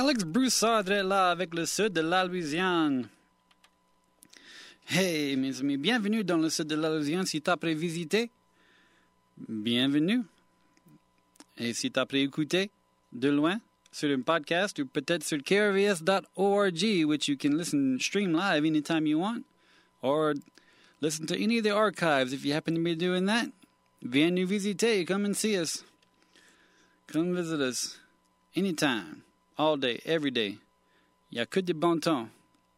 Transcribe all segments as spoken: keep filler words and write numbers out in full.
Alex Broussard est là avec le sud de la Louisiane. Hey, mes amis, bienvenue dans le sud de la Louisiane. Si t'as pré-visité, bienvenue. Et si t'as pré-écouté de loin sur un podcast ou peut-être sur k r v s dot org, which you can listen, stream live anytime you want, or listen to any of the archives if you happen to be doing that. Viens nous visiter, come and see us. Come visit us anytime, all day, every day. Il n'y a que du bon temps.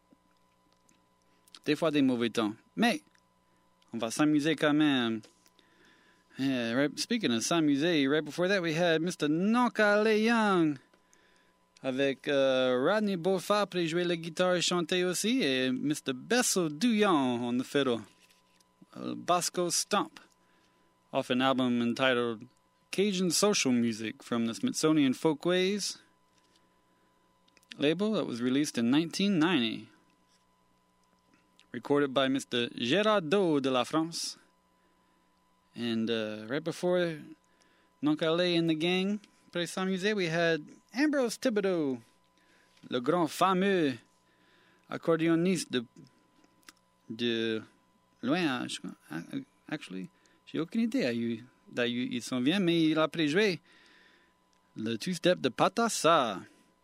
Des fois des mauvais temps. Mais on va s'amuser quand même. Yeah, right, speaking of s'amuser, right before that we had Mister Noncale Young avec uh, Rodney Beaufort pour jouer la guitare et chanter aussi, et Mister Bessel Douillon on the fiddle. Uh, Bosco Stomp off an album entitled Cajun Social Music from the Smithsonian Folkways label that was released in nineteen ninety. Recorded by Mister Gérard Doe de la France. And uh, right before Noncale and the gang played some music, we had Ambrose Thibodeau, le grand fameux accordéoniste de, de loin, actually. J'ai aucune idée d'où il s'en vient, mais il a pré-joué le two-step de Patassa.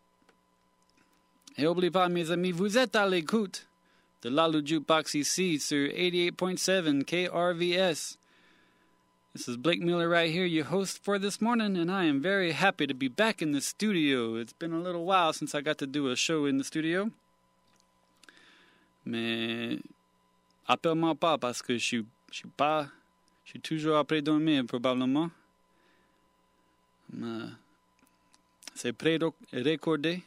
Et n'oubliez pas, mes amis, vous êtes à l'écoute de Lalu Jukebox ici sur eighty-eight point seven K R V S. This is Blake Miller right here, your host for this morning, and I am very happy to be back in the studio. It's been a little while since I got to do a show in the studio. Mais appelle-moi pas parce que je suis, je suis pas, je suis toujours après dormir probablement. Mais c'est pré-recordé.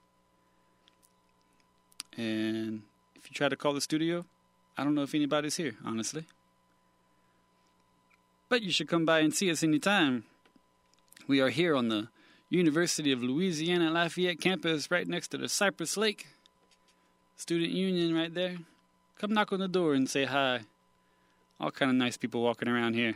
And if you try to call the studio, I don't know if anybody's here, honestly. But you should come by and see us anytime. We are here on the University of Louisiana Lafayette campus right next to the Cypress Lake Student Union right there. Come knock on the door and say hi. All kind of nice people walking around here.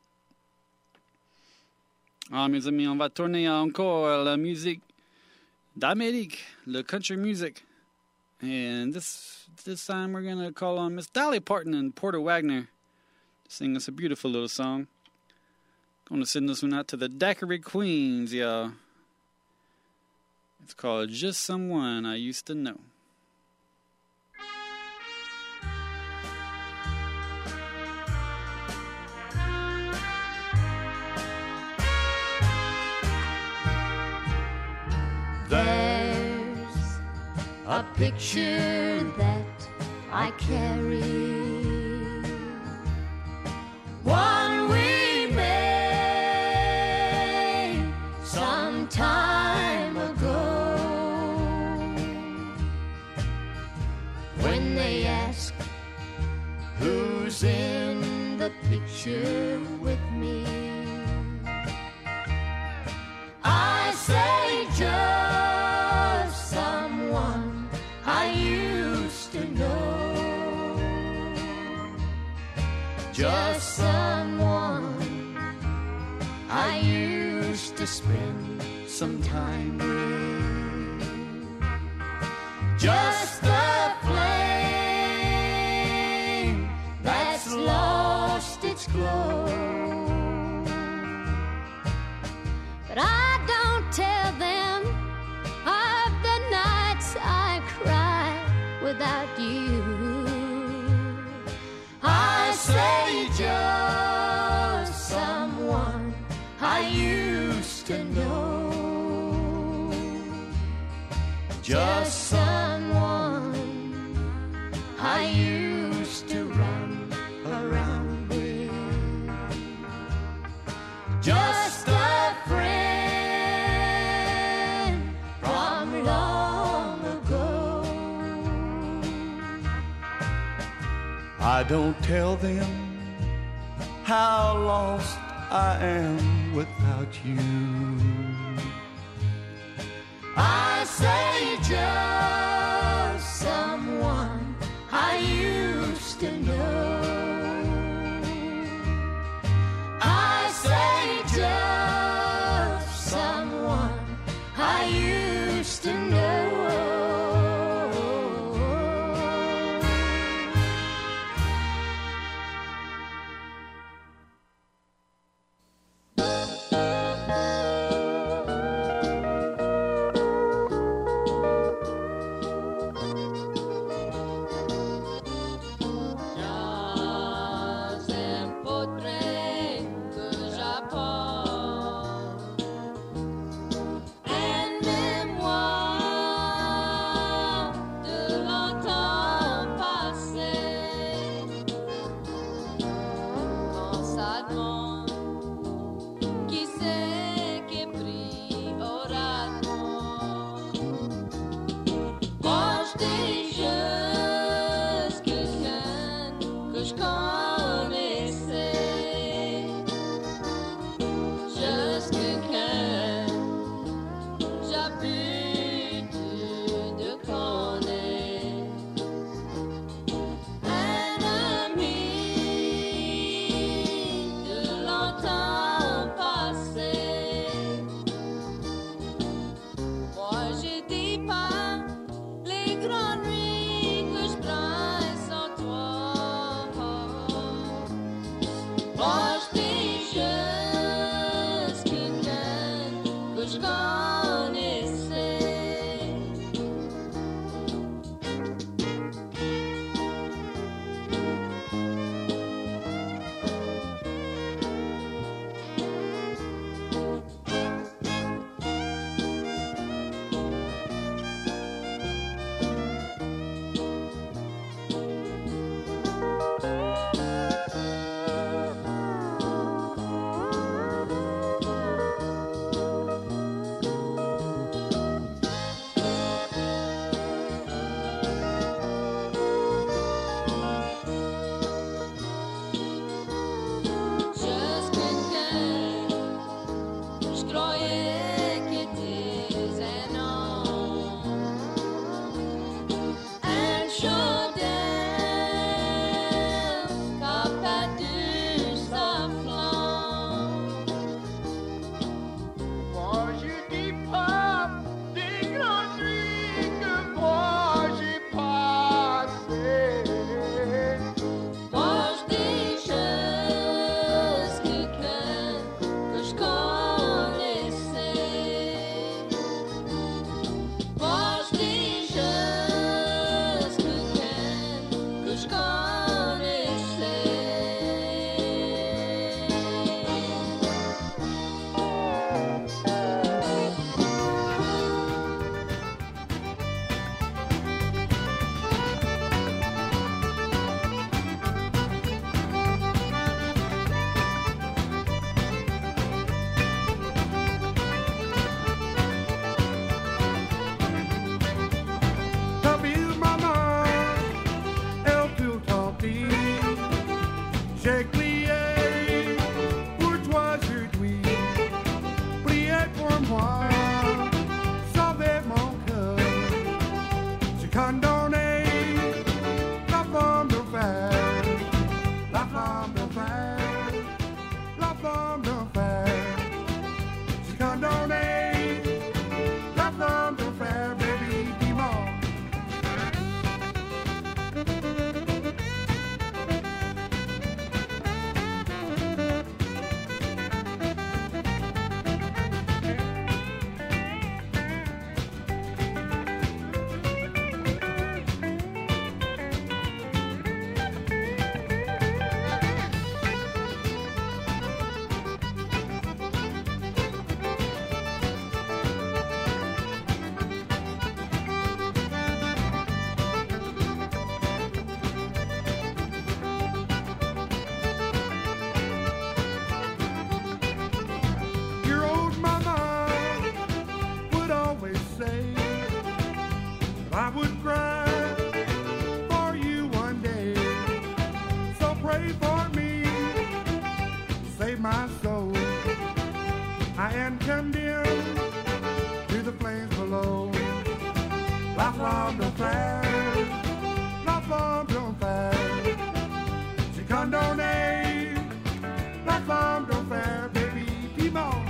Ah, mes amis, on va tourner encore la musique d'Amérique, le country music. And this this time we're going to call on Miss Dolly Parton and Porter Wagner to sing us a beautiful little song. Going to send this one out to the Daiquiri Queens, y'all. It's called Just Someone I Used to Know. There's a picture that I carry, one we made some time ago. When they ask who's in the picture with me, I say just someone I used to know. Just someone I used to spend some time with. Just a flame that's lost its glow. But I don't tell them of the nights I cry without you. I say just someone I used to know. Just someone I used to run around with. Just a friend from long ago. I don't tell them how lost I am without you. I say just someone I used to know. I say just someone I used to know. I am condemned to the flames below. La flamme don't faire, la flamme don't faire. She condamnée, la flamme don't faire, baby, piment.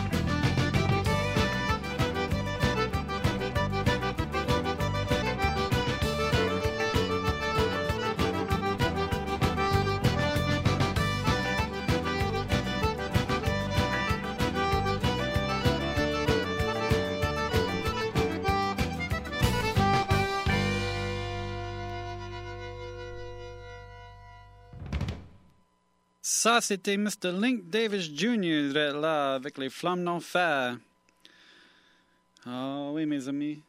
Ça, c'était mister Link Davis junior là, avec les Flammes d'Enfer. Ah oui, mes amis.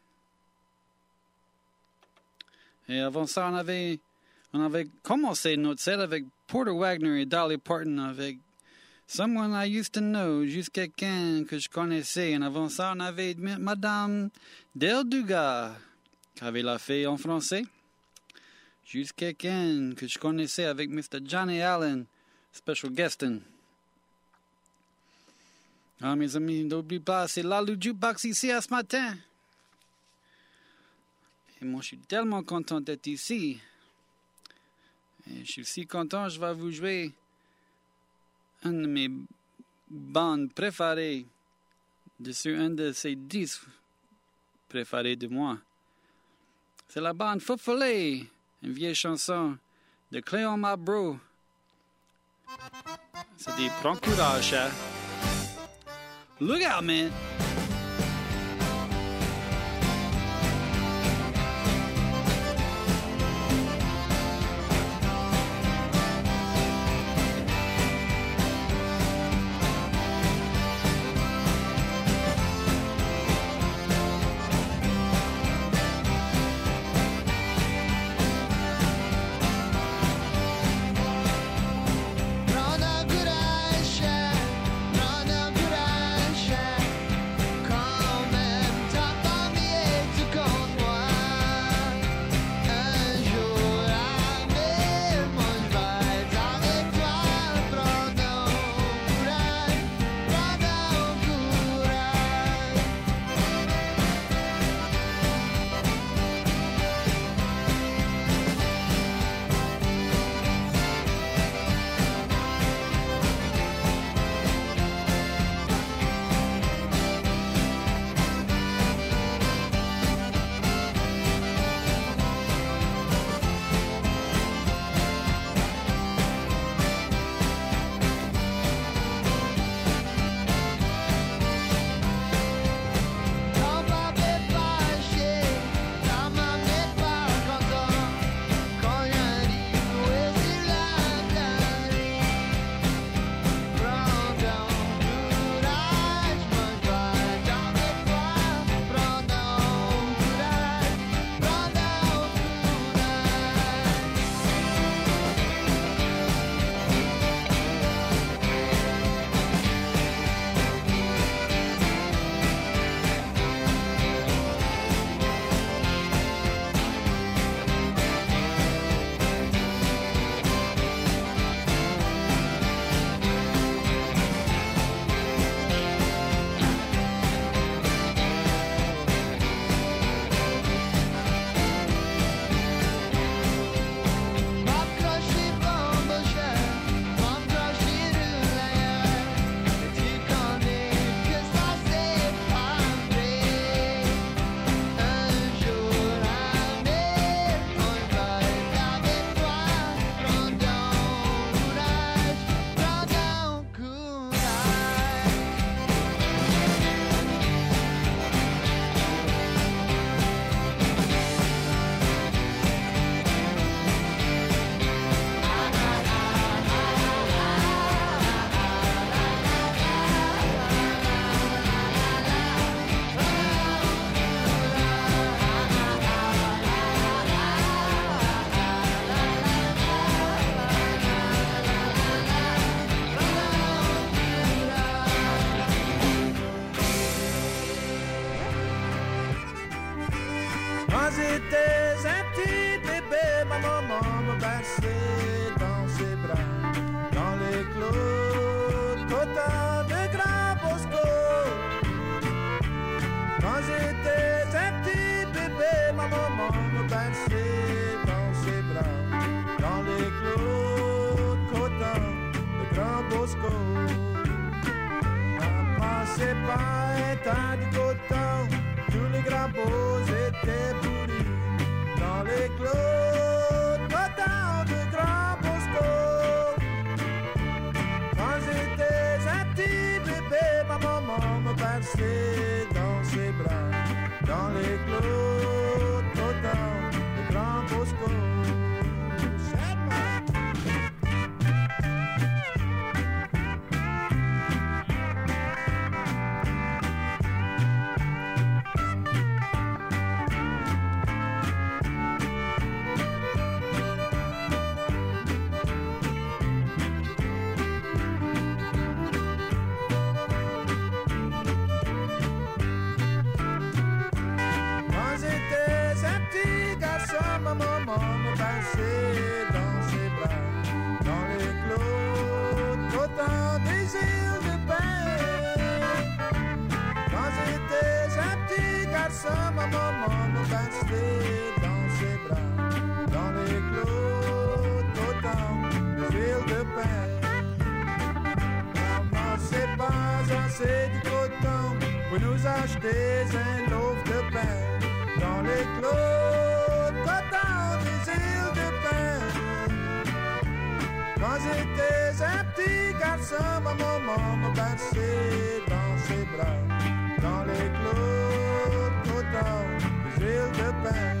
Et avant ça, on avait, on avait commencé notre set avec Porter Wagner et Dolly Parton avec Someone I Used to Know, juste quelqu'un que je connaissais. Et avant ça, on avait Madame Del Dugas, qui avait la fait en français. Juste quelqu'un que je connaissais avec mister Johnny Allen. Special guesting. Ah, mes amis, n'oubliez pas, c'est là le jukebox ici à ce matin. Et moi, je suis tellement content d'être ici. Et je suis si content, je vais vous jouer une de mes bandes préférées, de sur un de ces disques préférés de moi. C'est la bande Foufolé, une vieille chanson de Cléon Mabro. C'est des prends courage, hein? Look out, man! Run a good eye shine, run a good eye shine. c'est pas un tas de coton, tous les crapauds étaient pourris. Dans les clos, coton de Grand Bosco. Quand j'étais un petit bébé, ma maman me berçait dans ses bras. Dans les clos, coton de Grand Bosco. Ma maman me passait dans ses bras, dans les clos, autant des îles de pain. Quand j'étais un petit garçon, ma maman me passait dans ses bras, dans les clos, autant des îles de pain. Maman, c'est pas assez de coton pour nous acheter un loaf de pain, dans les clos, coton des îles de pain. Quand j'étais un petit garçon, ma maman me berçait dans ses bras, dans les clos, coton des îles de pain.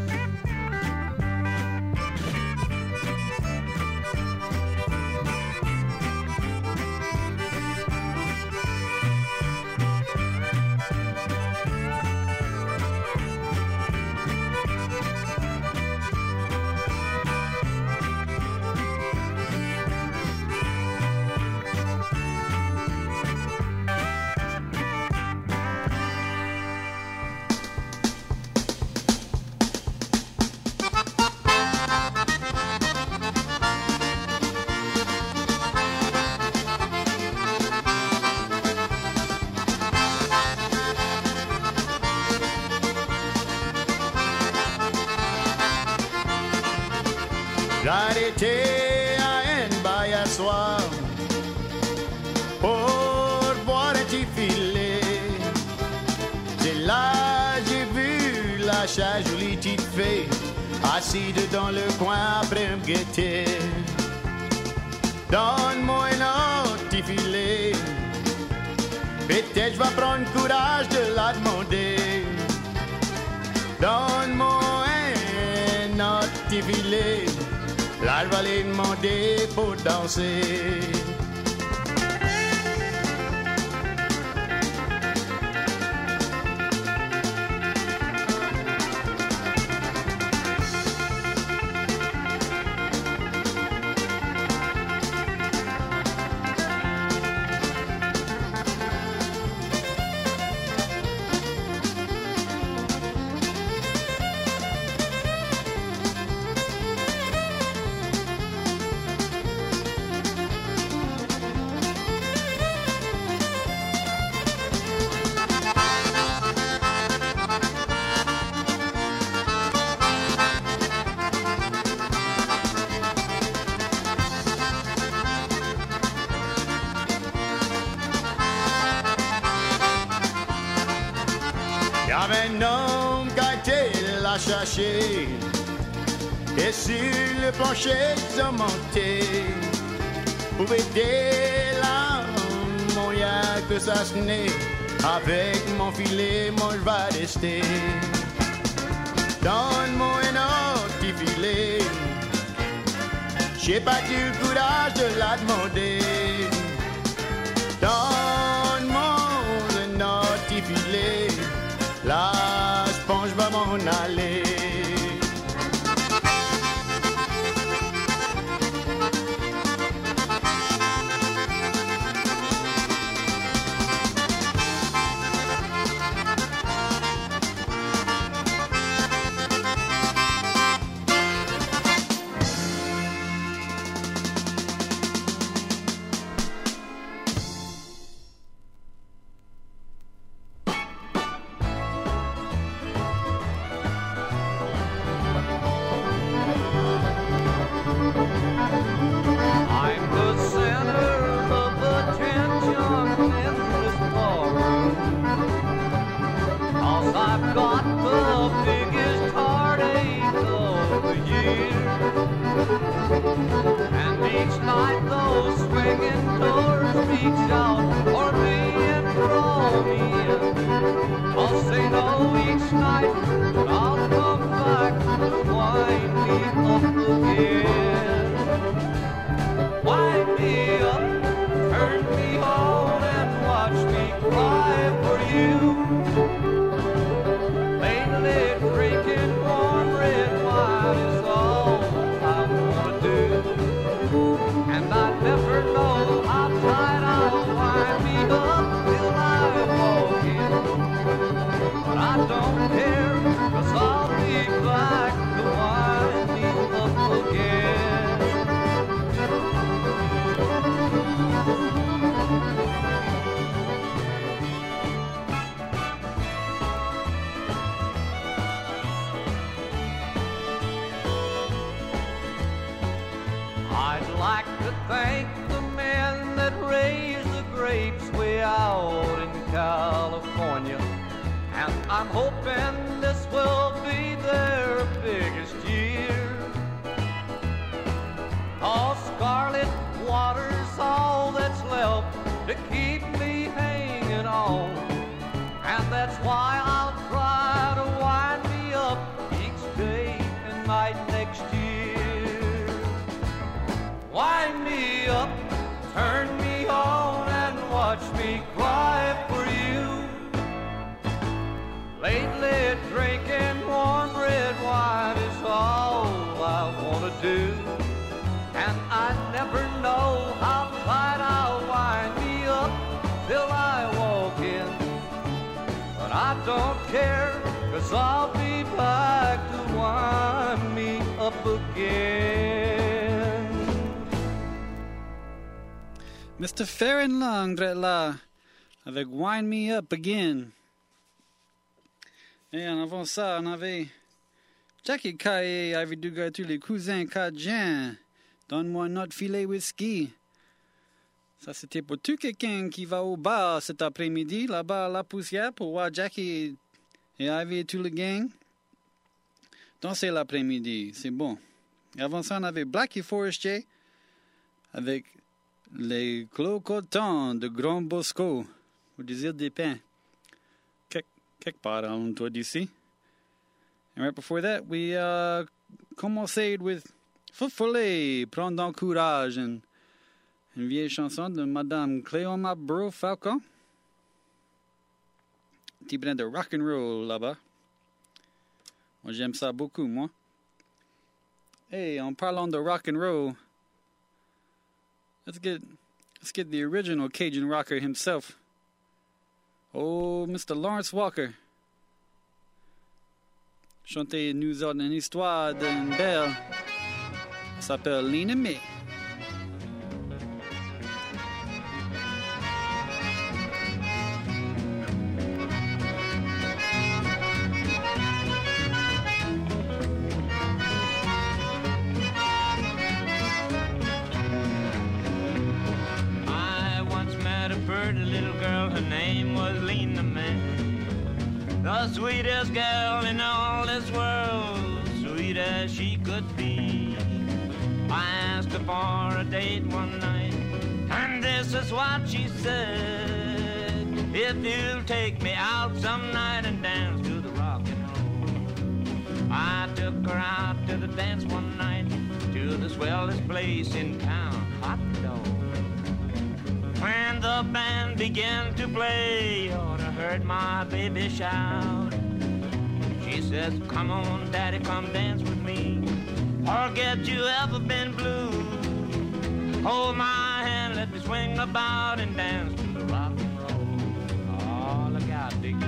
J'arrêtais à un bail à soir pour boire un petit filet. C'est là j'ai vu la chasse jolie petite fée assise dans le coin après me guetter. Donne-moi un autre petit filet, peut-être je vais prendre courage de la demander. Donne-moi un autre petit filet, là, je vais les demander pour danser. Y'avait un homme qui a été la chercher, et sur le plancher ils ont monté pour aider l'homme, mon y'a que ça se n'est. Avec mon filet, moi je vais rester. Donne-moi un autre petit filet, j'ai pas eu le courage de la demander. Donne-moi un autre petit filet, là, je pense que je vais m'en aller. swinging doors, reach out for me and draw me in. I'll say no each night, but I'll come back to wind me up again. Wind me up, turn me on, and watch me cry for you. Lately drinking warm red wine is all I wanna do. And I never know how tight I'll wind me up till I walk in. But I don't care, 'cause I'll be back to wind me up again. I'd like to thank the men that raise the grapes way out in California. And I'm hoping this will be their biggest year. Oh, scarlet water's all that's left to keep me hanging on. And that's why I'll try to wind me up each day and night next year. Wind me up, turn me on, and watch me cry for you. Lately drinking warm red wine is all I wanna do. And I never know how tight I'll wind me up till I walk in. But I don't care, 'cause I'll be back to wind me up again. Mister Farron Long, drette là, avec Wind Me Up Again. Et en avant ça, on avait Jackie Caillé avait dû gâter les cousins Cajun. Donne-moi notre filet whisky. Ça, c'était pour tout quelqu'un qui va au bar cet après-midi, là-bas à la poussière, pour voir Jackie et Ivy et tout le gang. Danser l'après-midi, c'est bon. Et avant ça, on avait Blackie Forestier avec les clocotons de Grand Bosco, au désir des pins. Quelque, quelque part en toi d'ici. And right before that, we uh, commenced with Foufolé, Prends donc courage, and une vieille chanson de Madame Cléoma Bro Falcon. Un petit brin de rock and roll là-bas. Moi, j'aime ça beaucoup, moi. Hey, en parlant de rock and roll, let's get let's get the original Cajun rocker himself. Oh, Mister Lawrence Walker. Chantez-nous une histoire d'une belle. Ça s'appelle Lena May. I once met a pretty little girl, her name was Lena May. The sweetest girl in all this world, sweet as she could be. I asked her for a date one night, and this is what she said: if you'll take me out some night and dance to the rock and roll. I took her out to the dance one night, to the swellest place in town, Hot Dog. When the band began to play, you ought to heard my baby shout. She says, come on, daddy, come dance with me. Forget you ever been blue. Hold my hand, let me swing about and dance to the rock and roll. Oh, look out, Dickie.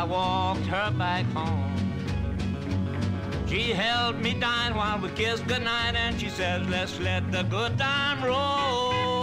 walked her back home. She held me down while we kissed goodnight, and she says, let's let the good time roll.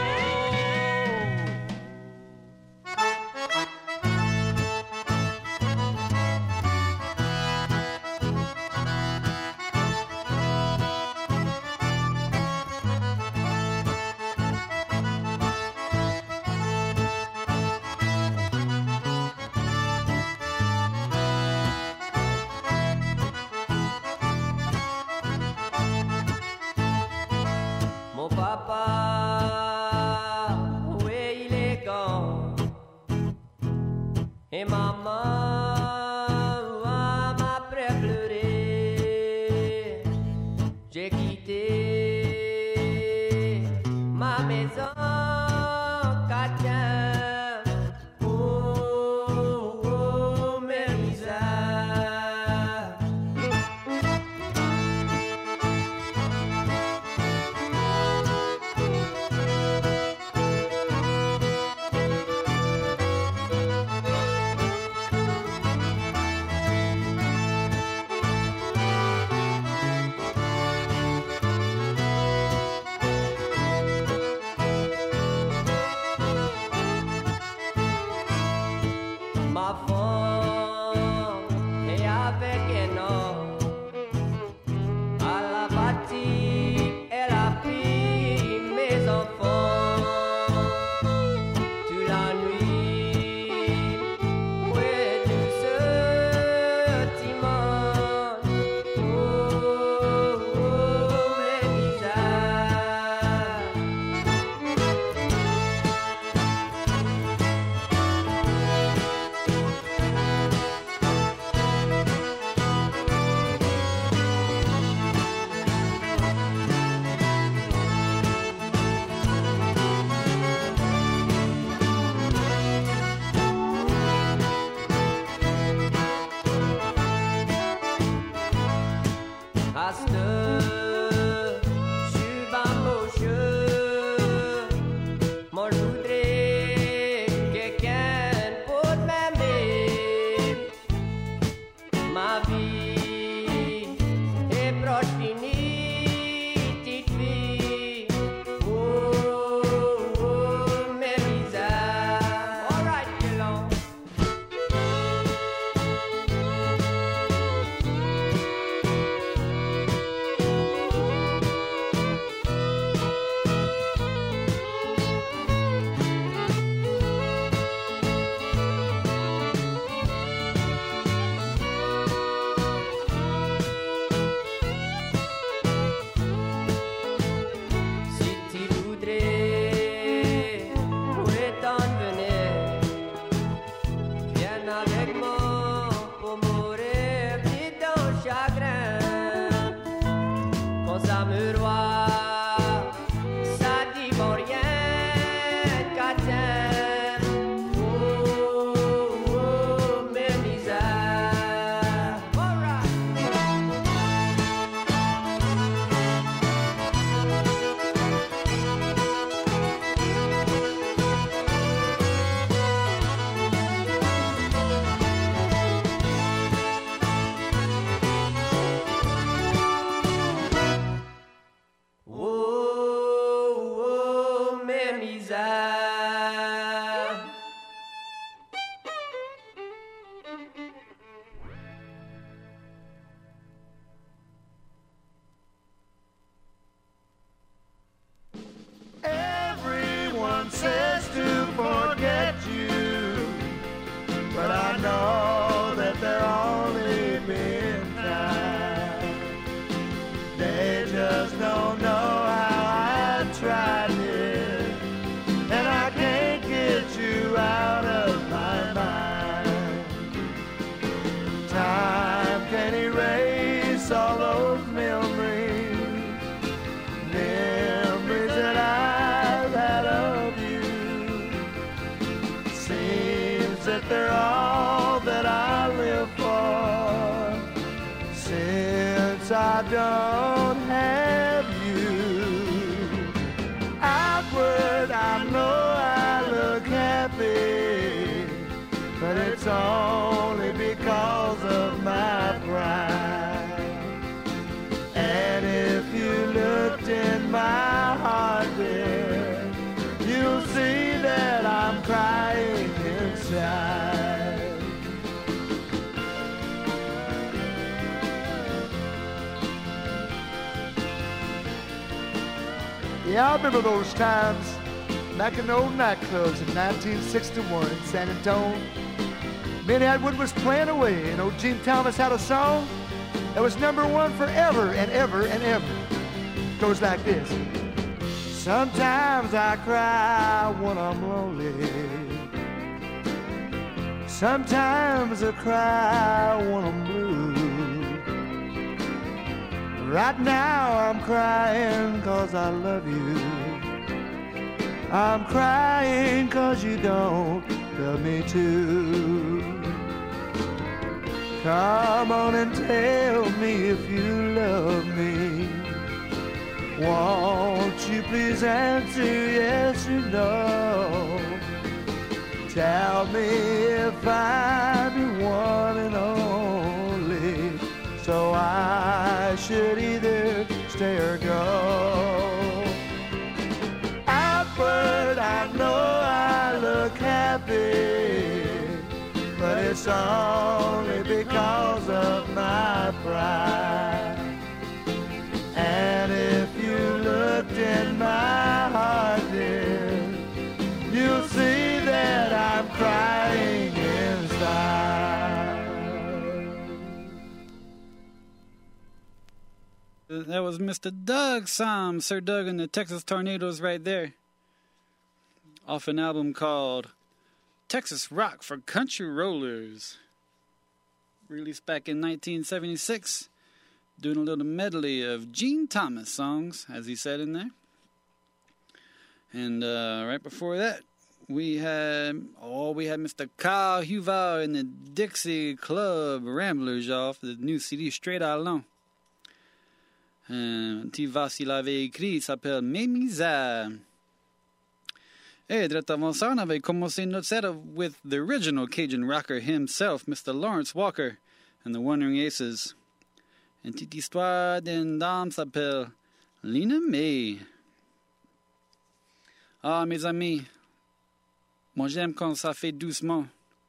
Et maman m'a pleuré. J'ai quitté ma maison, Katia. Oh, oh, mes misères. Ma femme est avec un homme. À la bâtie, elle a pris mes enfants. Toute la nuit, où est tout ce dimanche? Oh, oh, mes misères. À cette heure, je suis bambocheux. Moi, je voudrais quelqu'un pour m'aimer. Ma vie est proche finie, petite fille. Oh, oh, mes misères. All right, Yellow. Si tu voudrais, où est-on venu? Viens avec moi pour mourir vite dans le chagrin. Quand ça me roie, ça dit bon rien, Katia. Oh, oh, mes misères. All right. Oh, oh, mes misères. Everyone says to forget you, but I know that there only been time. They just don't know how I tried it, and I can't get you out of my mind. Time can erase all those memories, memories that I've had of you. Seems that they're all that I live for, since I don't have you. Outward, I know I look happy, but it's only Yeah, I remember those times back in the old nightclubs in nineteen sixty-one in San Antonio. Minnie Atwood was playing away, and old Gene Thomas had a song that was number one forever and ever and ever. It goes like this. Sometimes I cry when I'm lonely. Sometimes I cry when I'm blue. Right now I'm crying 'cause I love you. I'm crying 'cause you don't love me too. Come on and tell me if you love me. Won't you please answer yes or no? Tell me if I'm your one and only, so I should either stay or go. Outward, I know I look happy, but it's only because of my pride. And if you looked in my heart, dear, you'll see that I'm crying inside. That was Mister Doug Sam, Sir Doug and the Texas Tornadoes right there. Off an album called Texas Rock for Country Rollers. Released back in nineteen seventy-six. Doing a little medley of Gene Thomas songs, as he said in there. And uh, right before that, we had, oh, we had Mister Carl Huval and the Dixie Club Ramblers off the new C D Straight Allons. Un petit vers qu'il avait écrit, il s'appelle Mes Misères. Et direct avant ça, on avait commencé notre set with the original Cajun rocker himself, Mister Lawrence Walker, and the Wandering Aces. Une petite histoire d'une dame s'appelle Lena May. Ah, mes amis, moi j'aime quand ça fait doucement.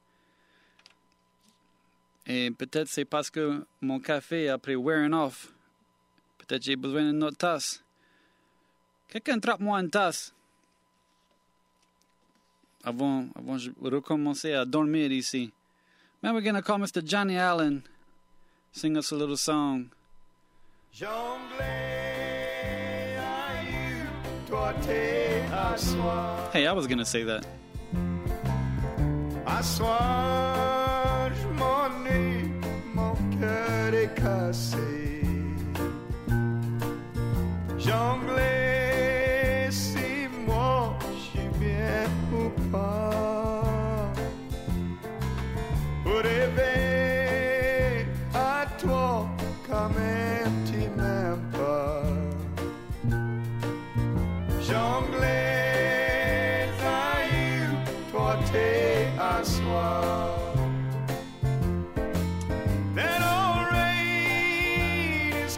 Et peut-être c'est parce que mon café est après wearing off. Peut-être j'ai besoin d'une autre tasse. Quelqu'un trappe-moi une tasse. Avant, avant de recommencer à dormir ici. Man, we're going to call Mister Johnny Allen. Sing us a little song. Hey, I was going to say that. À soir, mon nez, mon cœur est cassé. Jonglais, si moi, je suis bien ou pas. Pour rêver à toi, quand même tu m'aimes pas. Jonglais, aïe, toi t'es à soi. That old rain is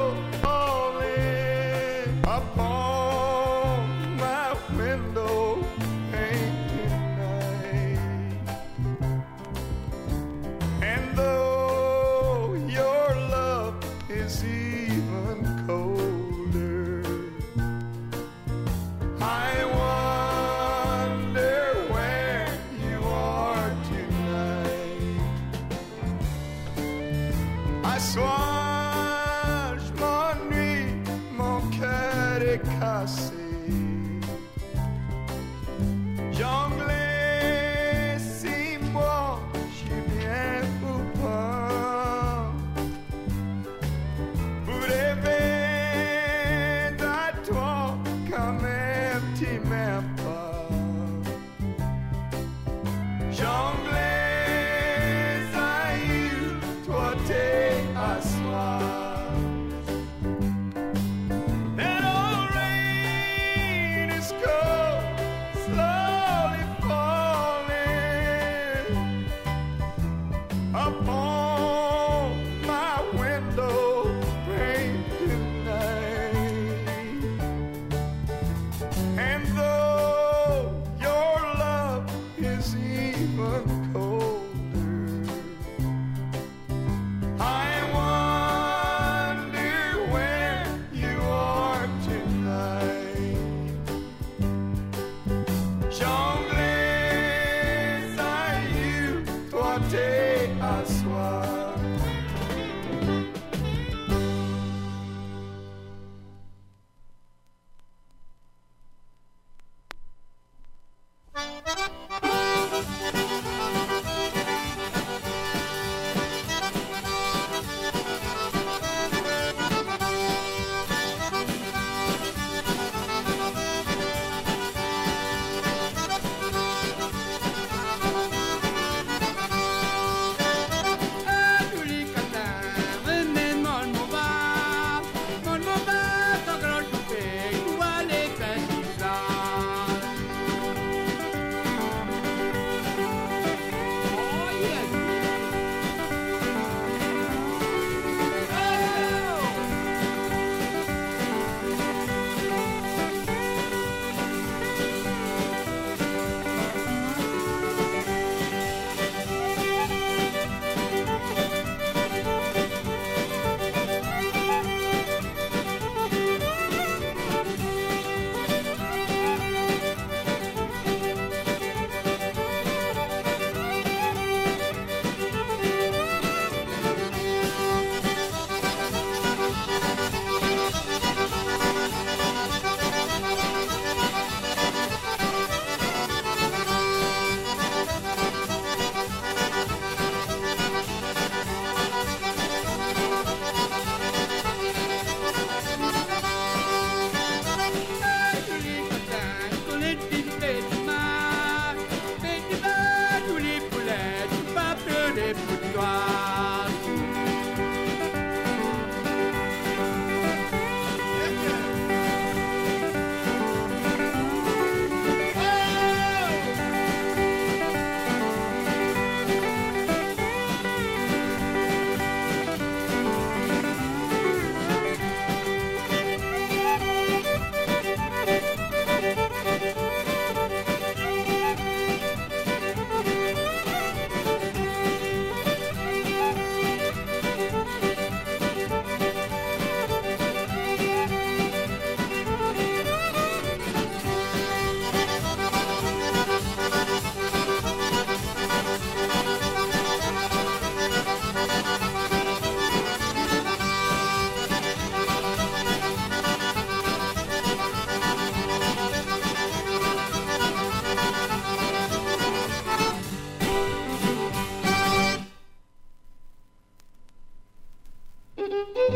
calling upon my window pane tonight. And though your love is even colder, I wonder where you are tonight. I sois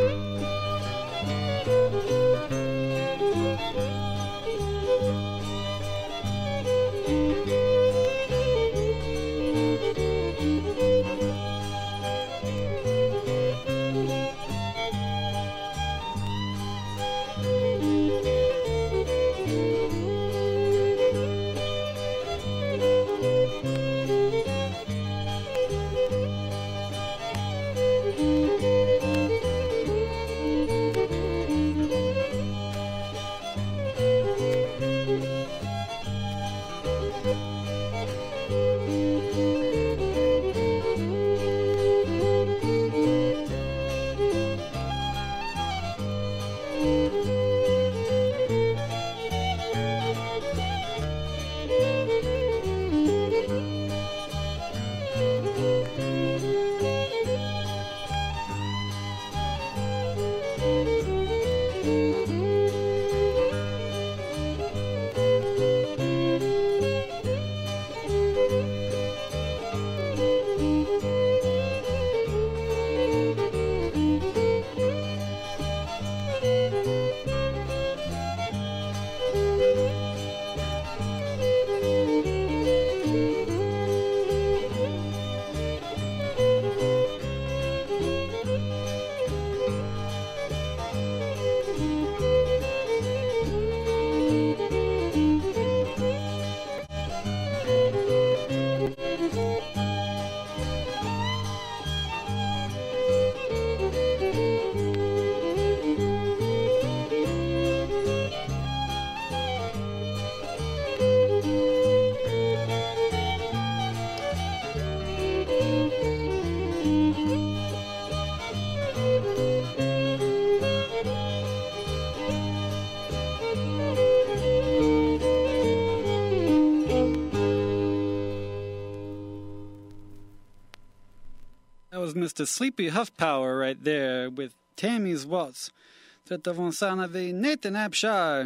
was Mister Sleepy Huff Power right there with Tammy's Waltz. Tout avant ça, on avait Nathan Abshire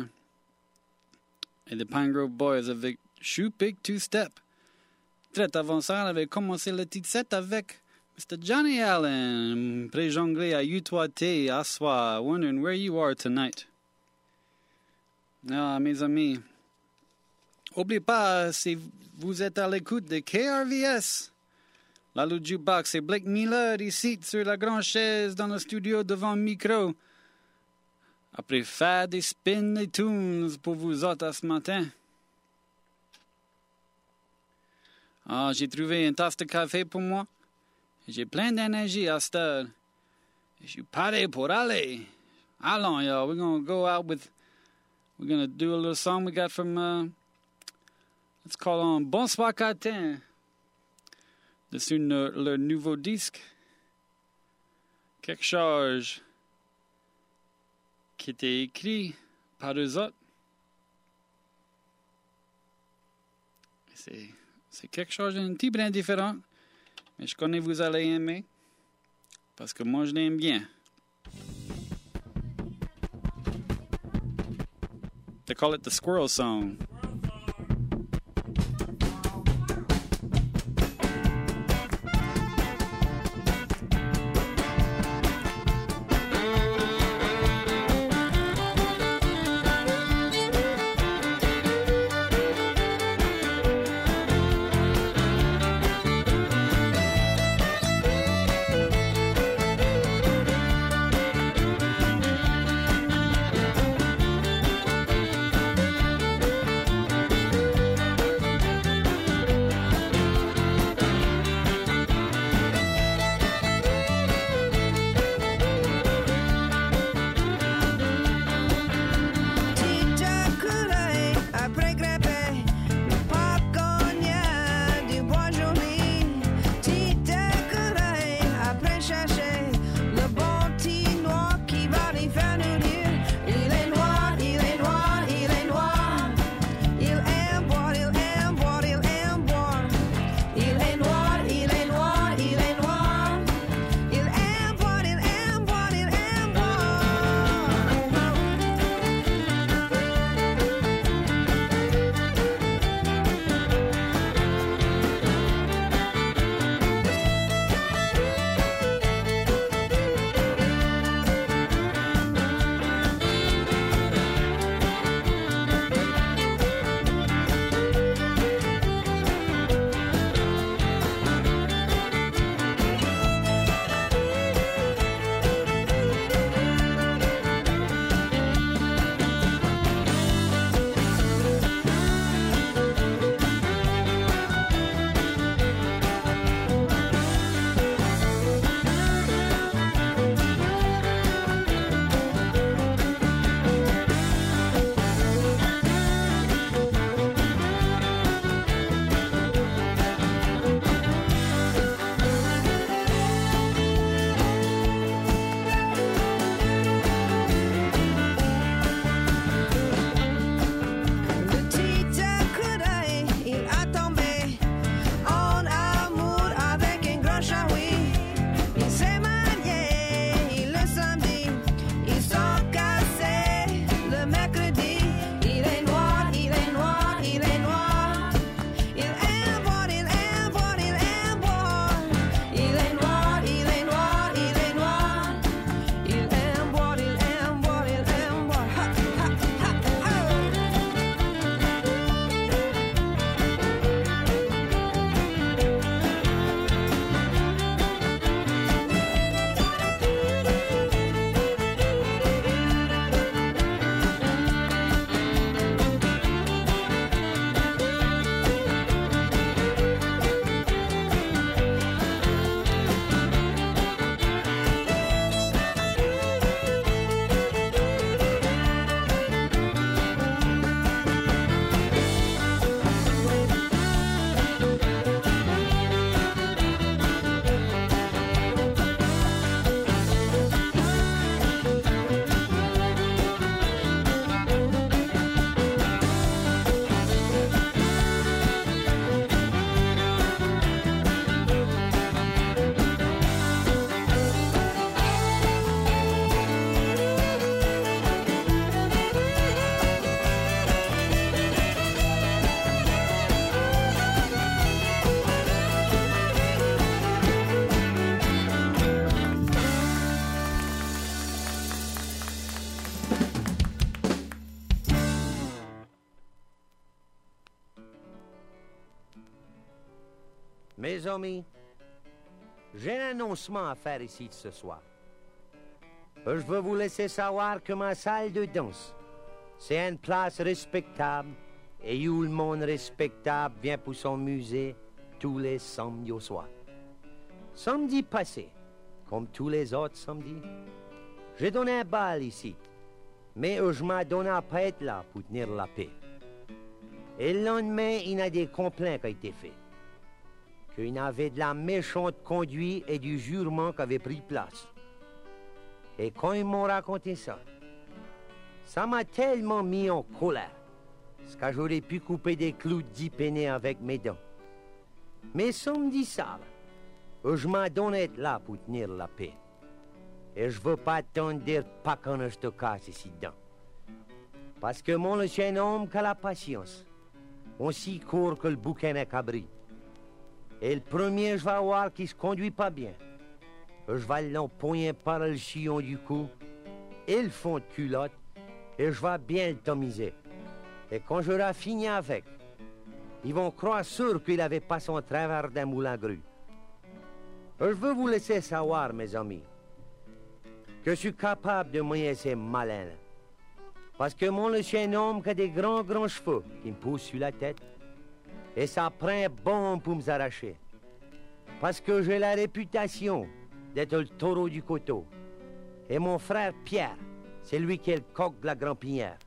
et the Pine Grove Boys avec Shoe Pig Two Step. Très avant ça, on avait commencé le titre set avec Mister Johnny Allen, pré-jonglé à Utoité, à soi, wondering where you are tonight. Ah, mes amis, n'oubliez pas, si vous êtes à l'écoute de K R V S, la Lou Jukebox, c'est Blake Miller ici sur la grande chaise dans le studio devant le micro. Après faire des spins et tunes pour vous autres ce matin. Ah, j'ai trouvé une tasse de café pour moi. J'ai plein d'énergie à cette heure. Je suis paré pour aller. Allons, y'all. We're going to go out with... We're going to do a little song we got from... Uh, let's call on Bonsoir Catin. De sur le, le nouveau disque. Quelque chose qui était écrit par eux autres. C'est, c'est quelque chose d'un petit brin différent. Mais je connais vous allez aimer. Parce que moi, je l'aime bien. They call it the Squirrel Song. Mes amis, j'ai un annoncement à faire ici ce soir. Je veux vous laisser savoir que ma salle de danse, c'est une place respectable et où le monde respectable vient pour son musée tous les samedis au soir. Samedi passé, comme tous les autres samedis, j'ai donné un bal ici, mais je m'ai donné à pas être là pour tenir la paix. Et le lendemain, il y a des complaintes qui ont été faits. Qu'il y avait de la méchante conduite et du jurement qui avait pris place. Et quand ils m'ont raconté ça, ça m'a tellement mis en colère, parce que j'aurais pu couper des clous de dix pennées avec mes dents. Mais samedi soir, je m'ai donné être là pour tenir la paix. Et je veux pas attendre dire pas quand je te casse ici dedans. Parce que mon le chien homme qui a la patience, aussi court que le bouquin est cabri. Et le premier, je vais voir qu'il se conduit pas bien. Je vais l'empoigner par le chillon du cou et le fond de culotte, et je vais bien le tamiser. Et quand j'aurai fini avec, ils vont croire sûr qu'il avait pas son travers d'un moulin à grue. Je veux vous laisser savoir, mes amis, que je suis capable de moyenner ces malins. Parce que mon le chien homme qui a des grands, grands cheveux qui me poussent sur la tête, et ça prend bon pour me arracher. Parce que j'ai la réputation d'être le taureau du coteau. Et mon frère Pierre, c'est lui qui est le coq de la grand-pinière.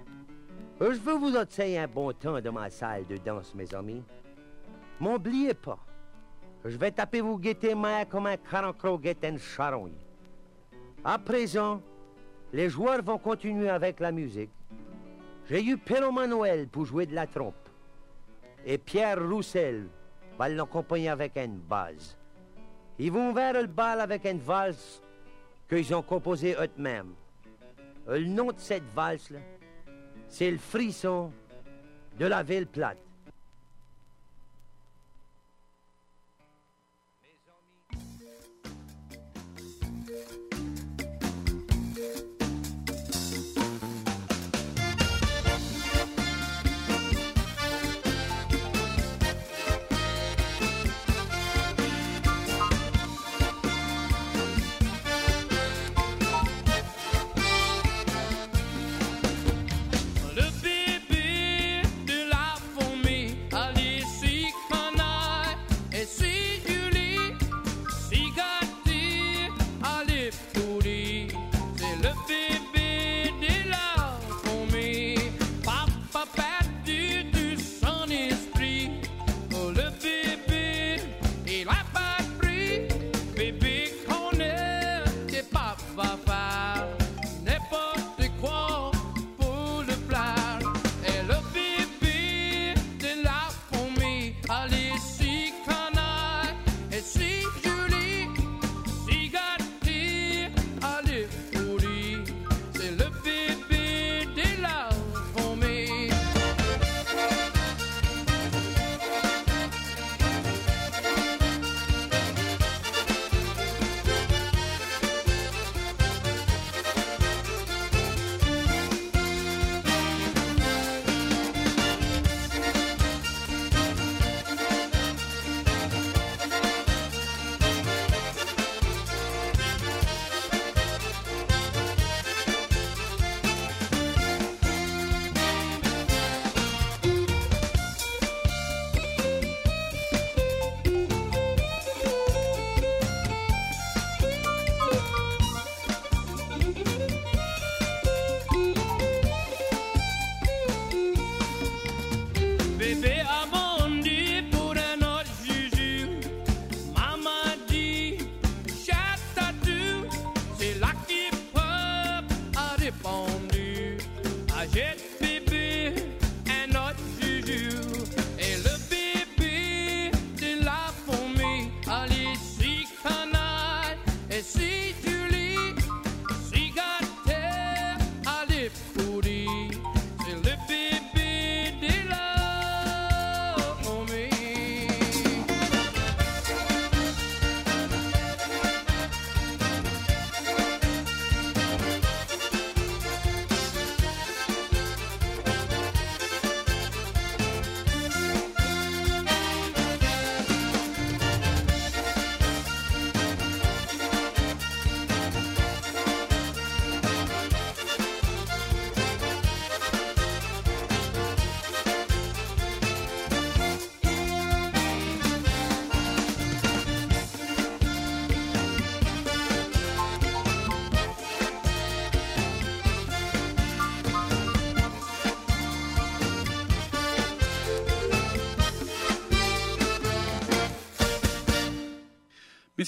Je veux vous essayer un bon temps dans ma salle de danse, mes amis. M'oubliez pas. Je vais taper vous guetter main comme un carencro guette une charogne. À présent, les joueurs vont continuer avec la musique. J'ai eu Péro Manuel pour jouer de la trompe. Et Pierre Roussel va l'accompagner avec une base. Ils vont vers le bal avec une valse qu'ils ont composée eux-mêmes. Le nom de cette valse-là, c'est le frisson de la ville plate.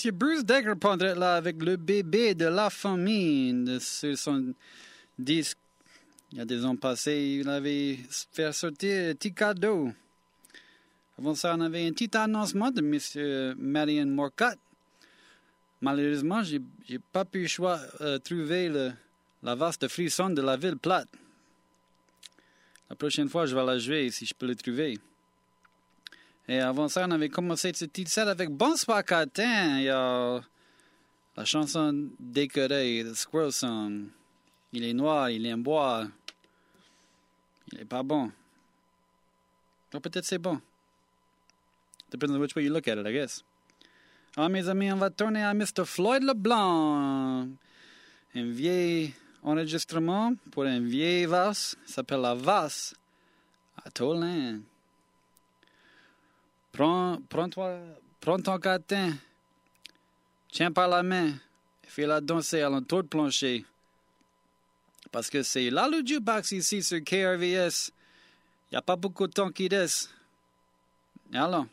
Monsieur Bruce Decker prendrait là avec le bébé de la famille de sur son disque. Il y a des ans passés, il avait fait sortir un petit cadeau. Avant ça, on avait un petit annoncement de Monsieur Marion Morcotte. Malheureusement, j'ai j'ai pas pu choix, euh, trouver le, la vaste frisson de la ville plate. La prochaine fois, je vais la jouer si je peux le trouver. Et avant ça, on avait commencé ce petit set avec Bonsoir Catin. Il y a la chanson décorée, The Squirrel Song. Il est noir, il aime boire. Il est pas bon. Ou peut-être c'est bon. Depends on which way you look at it, I guess. Alors, mes amis, on va tourner à mister Floyd LeBlanc. Un vieil enregistrement pour un vieil valse. Ça s'appelle la valse à Toland. Prends, prends-toi, prends ton catin. Tiens par la main. Et fais-la danser à l'entour de plancher. Parce que c'est là le jukebox ici sur K R V S. Il n'y a pas beaucoup de temps qui reste. Allons.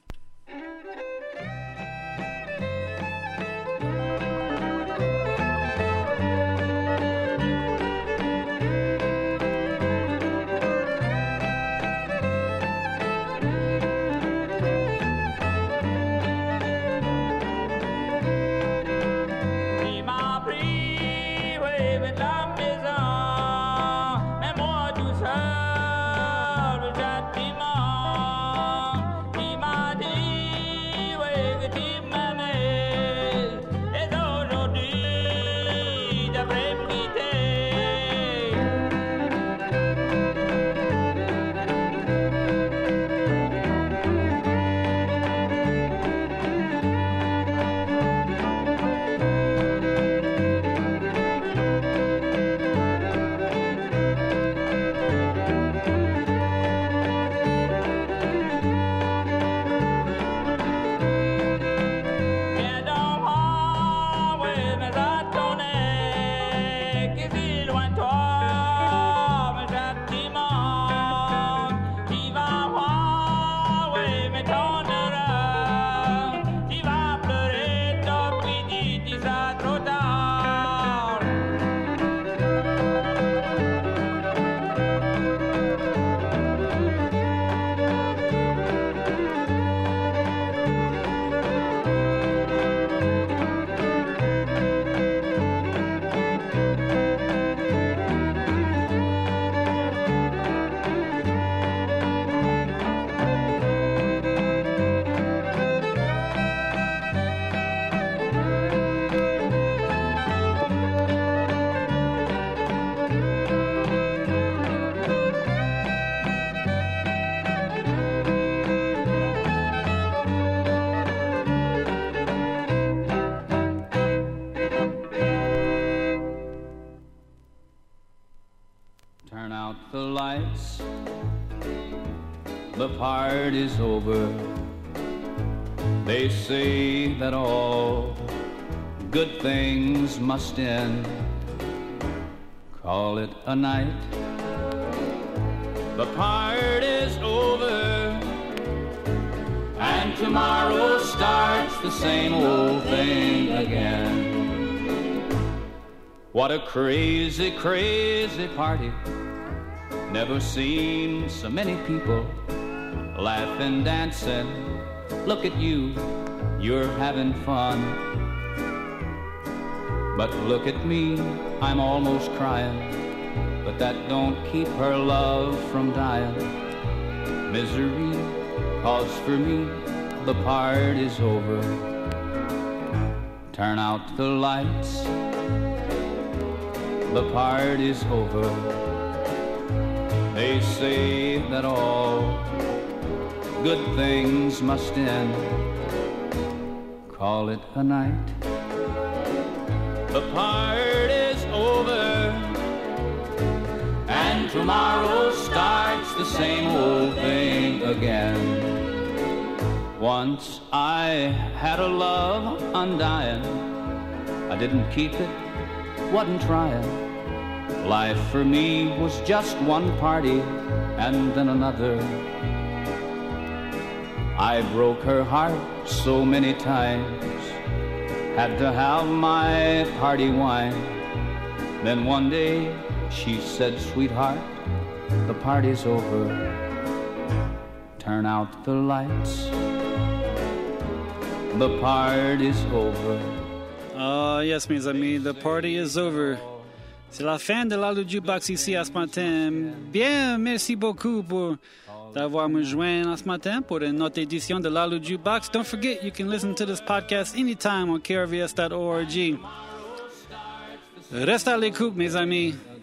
The party's over. They say that all good things must end. Call it a night. The party's over, and tomorrow starts the same old thing again. What a crazy, crazy party. Never seen so many people laughing, dancing. Look at you, you're having fun. But look at me, I'm almost crying. But that don't keep her love from dying. Misery, cause for me, the party's over. Turn out the lights. The party's over. They say that all good things must end. Call it a night. The party's over, and tomorrow starts the same old thing again. Once I had a love undying. I didn't keep it, wasn't trying. Life for me was just one party and then another. I broke her heart so many times, had to have my party wine. Then one day she said, sweetheart, the party's over. Turn out the lights. The party's over. Ah, uh, yes, mes amis, the party is over. C'est la fin de l'Allo Jukebox ici à ce matin. Bien, merci beaucoup pour d'avoir me joint ce matin pour une autre édition de l'Allo Jukebox. Don't forget, you can listen to this podcast anytime on K R V S dot org. Reste à l'écoute, mes amis.